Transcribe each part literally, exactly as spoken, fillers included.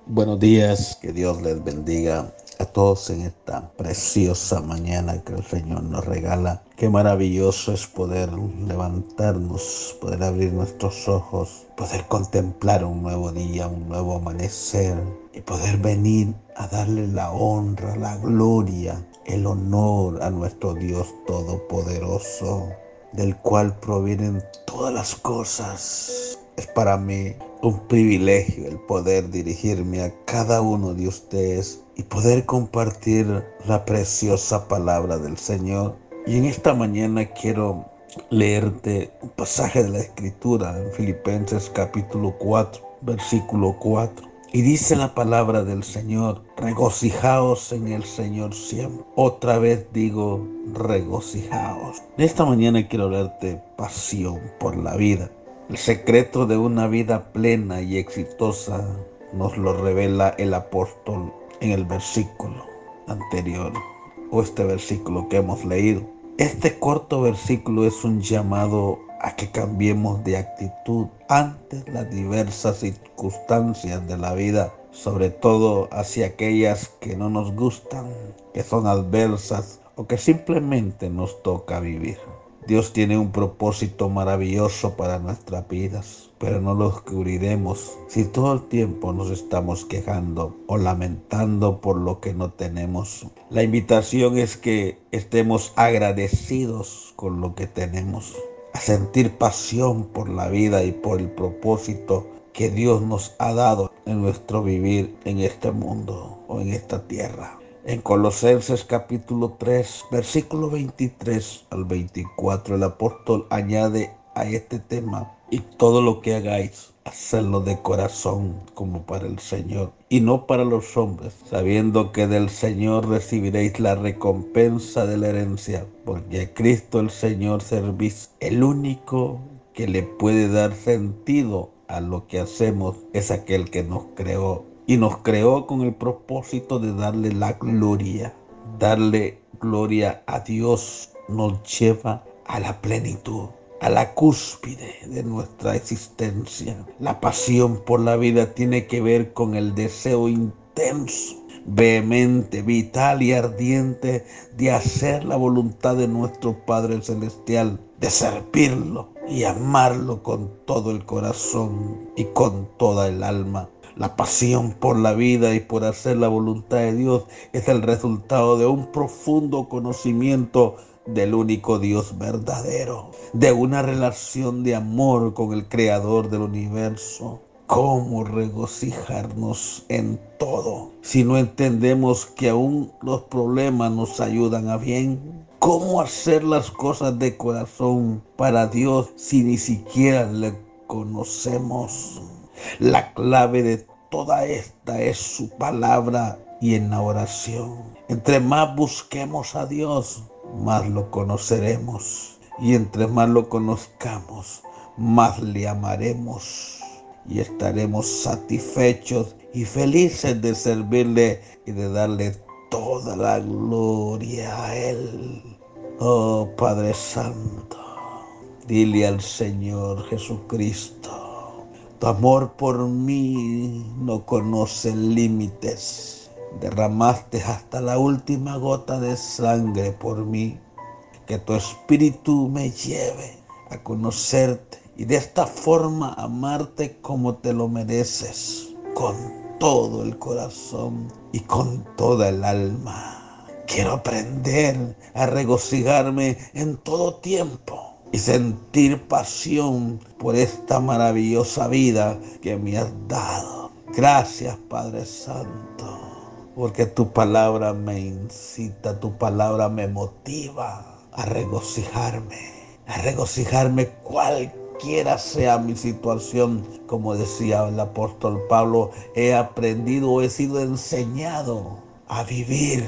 Buenos días, que Dios les bendiga a todos en esta preciosa mañana que el Señor nos regala. Qué maravilloso es poder levantarnos, poder abrir nuestros ojos, poder contemplar un nuevo día, un nuevo amanecer y poder venir a darle la honra, la gloria, el honor a nuestro Dios Todopoderoso, del cual provienen todas las cosas. Es para mí un privilegio el poder dirigirme a cada uno de ustedes y poder compartir la preciosa palabra del Señor. Y en esta mañana quiero leerte un pasaje de la Escritura en Filipenses capítulo cuatro, versículo cuatro. Y dice la palabra del Señor: regocijaos en el Señor siempre. Otra vez digo, regocijaos. En esta mañana quiero hablarte pasión por la vida. El secreto de una vida plena y exitosa nos lo revela el apóstol en el versículo anterior, o este versículo que hemos leído. Este corto versículo es un llamado a que cambiemos de actitud ante las diversas circunstancias de la vida, sobre todo hacia aquellas que no nos gustan, que son adversas o que simplemente nos toca vivir. Dios tiene un propósito maravilloso para nuestras vidas, pero no lo descubriremos si todo el tiempo nos estamos quejando o lamentando por lo que no tenemos. La invitación es que estemos agradecidos con lo que tenemos, a sentir pasión por la vida y por el propósito que Dios nos ha dado en nuestro vivir en este mundo o en esta tierra. En Colosenses capítulo tres, versículo veintitrés al veinticuatro, el apóstol añade a este tema: y todo lo que hagáis, hacedlo de corazón como para el Señor y no para los hombres, sabiendo que del Señor recibiréis la recompensa de la herencia, porque a Cristo el Señor servís. El único que le puede dar sentido a lo que hacemos es aquel que nos creó. Y nos creó con el propósito de darle la gloria. Darle gloria a Dios nos lleva a la plenitud, a la cúspide de nuestra existencia. La pasión por la vida tiene que ver con el deseo intenso, vehemente, vital y ardiente de hacer la voluntad de nuestro Padre Celestial, de servirlo y amarlo con todo el corazón y con toda el alma. La pasión por la vida y por hacer la voluntad de Dios es el resultado de un profundo conocimiento del único Dios verdadero, de una relación de amor con el Creador del universo. ¿Cómo regocijarnos en todo si no entendemos que aún los problemas nos ayudan a bien? ¿Cómo hacer las cosas de corazón para Dios si ni siquiera le conocemos? La clave de toda esta es su palabra y en la oración. Entre más busquemos a Dios, más lo conoceremos. Y entre más lo conozcamos, más le amaremos. Y estaremos satisfechos y felices de servirle y de darle toda la gloria a Él. Oh Padre Santo, dile al Señor Jesucristo: tu amor por mí no conoce límites. Derramaste hasta la última gota de sangre por mí. Que tu espíritu me lleve a conocerte y de esta forma amarte como te lo mereces, con todo el corazón y con toda el alma. Quiero aprender a regocijarme en todo tiempo y sentir pasión por esta maravillosa vida que me has dado. Gracias, Padre Santo, porque tu palabra me incita, tu palabra me motiva a regocijarme, a regocijarme cualquiera sea mi situación. Como decía el apóstol Pablo, he aprendido, he sido enseñado a vivir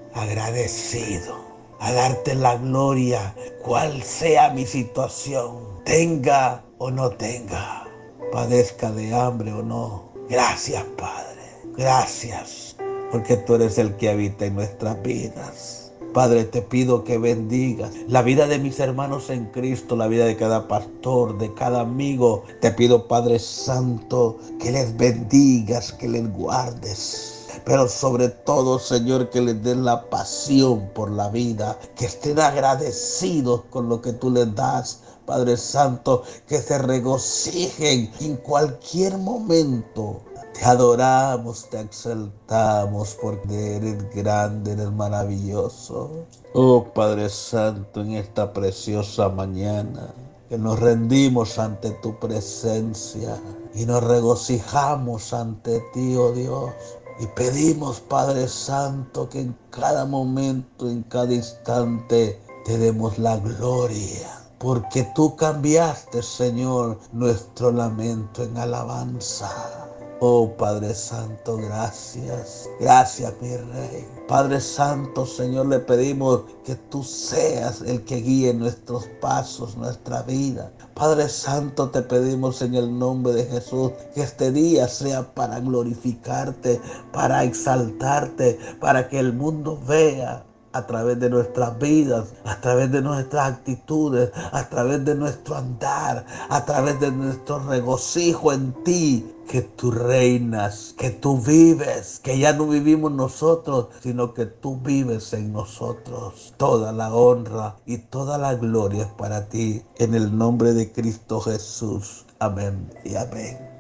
agradecido, a darte la gloria, cual sea mi situación, tenga o no tenga, padezca de hambre o no. Gracias, Padre, gracias, porque tú eres el que habita en nuestras vidas. Padre, te pido que bendigas la vida de mis hermanos en Cristo, la vida de cada pastor, de cada amigo. Te pido, Padre Santo, que les bendigas, que les guardes. Pero sobre todo, Señor, que les den la pasión por la vida, que estén agradecidos con lo que tú les das. Padre Santo, que se regocijen en cualquier momento. Te adoramos, te exaltamos porque eres grande, eres maravilloso. Oh Padre Santo, en esta preciosa mañana, que nos rendimos ante tu presencia y nos regocijamos ante ti, oh Dios. Y pedimos, Padre Santo, que en cada momento, en cada instante, te demos la gloria. Porque tú cambiaste, Señor, nuestro lamento en alabanza. Oh Padre Santo, gracias. Gracias, mi Rey. Padre Santo, Señor, le pedimos que tú seas el que guíe nuestros pasos, nuestra vida. Padre Santo, te pedimos en el nombre de Jesús que este día sea para glorificarte, para exaltarte, para que el mundo vea a través de nuestras vidas, a través de nuestras actitudes, a través de nuestro andar, a través de nuestro regocijo en ti, que tú reinas, que tú vives, que ya no vivimos nosotros, sino que tú vives en nosotros. Toda la honra y toda la gloria es para ti, en el nombre de Cristo Jesús. Amén y amén.